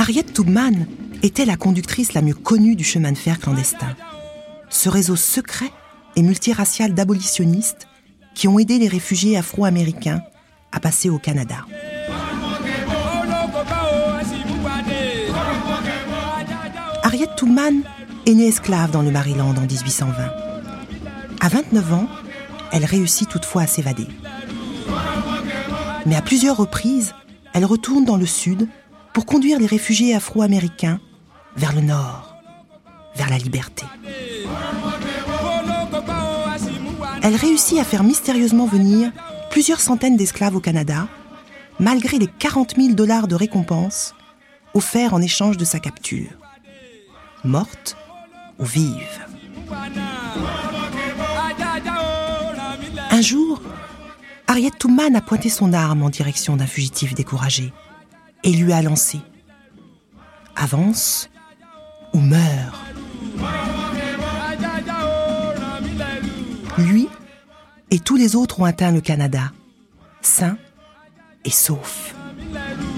Harriet Tubman était la conductrice la mieux connue du chemin de fer clandestin. Ce réseau secret et multiracial d'abolitionnistes qui ont aidé les réfugiés afro-américains à passer au Canada. Harriet Tubman est née esclave dans le Maryland en 1820. À 29 ans, elle réussit toutefois à s'évader. Mais à plusieurs reprises, elle retourne dans le sud pour conduire les réfugiés afro-américains vers le nord, vers la liberté. Elle réussit à faire mystérieusement venir plusieurs centaines d'esclaves au Canada, malgré les 40 000 $ de récompense offerts en échange de sa capture. Morte ou vive. Un jour, Harriet Tubman a pointé son arme en direction d'un fugitif découragé et lui a lancé « Avance ou meurs ». Lui et tous les autres ont atteint le Canada, sains et saufs.